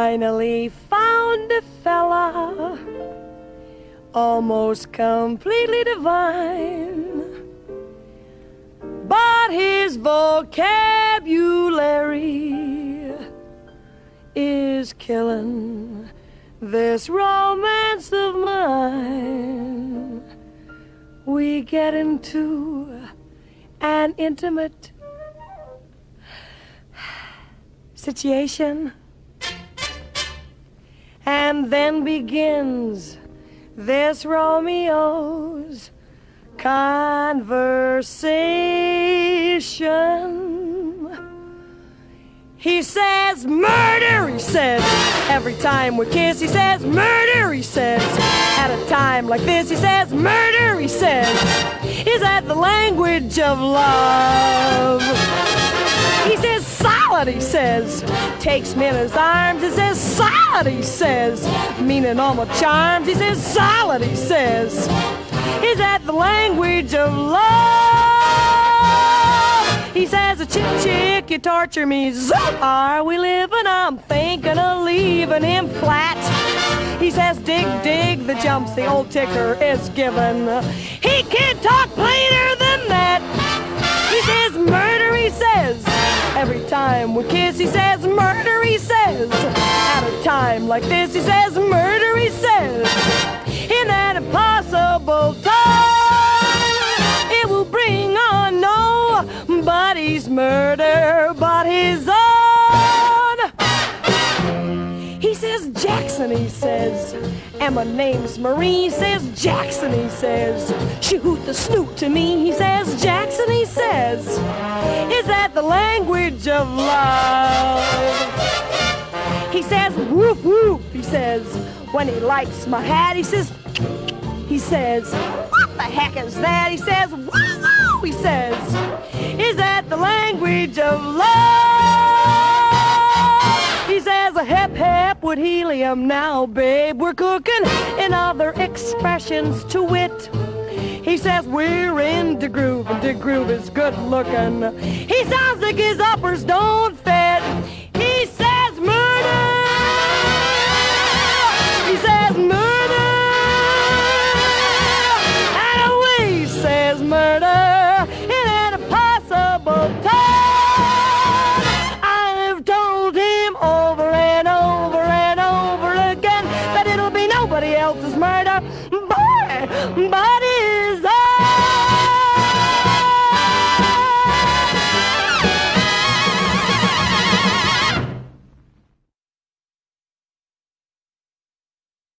finally found a fella almost completely divine, but his vocabulary is killing this romance of mine. We get into an intimate situation, and then begins this Romeo's conversation. He says murder, he says, every time we kiss. He says murder, he says, at a time like this. He says murder, he says, is that the language of love? He says solid, he says, takes me in his arms. He says solid, he says, meaning all my charms. He says solid, he says, is that the language of love? He says, a chick, you torture me so hard. We live and I'm thinking of leaving him flat. He says, dig, the jumps the old ticker is given. He can't talk plainer than that. He says murder, he says, every time we kiss. He says murder, he says, at a time like this. He says murder, he says, in that impossible time, it will bring on nobody's murder but his own. He says Jackson, he says, and my name's Marie. He says Jackson, he says, shoot the snoot to me. He says Jackson, he says, is that the language of love? He says whoop whoop, he says, when he likes my hat. He says what the heck is that? He says woo woo, he says, is that the language of love? He says a hep hep with helium now, babe, we're cooking. In other expressions to wit, he says we're in the groove, and the groove is good looking. He sounds like his uppers don't fit. He says murder. He says murder. And away he says murder in an impossible time. I've told him over and over and over again that it'll be nobody else's murder but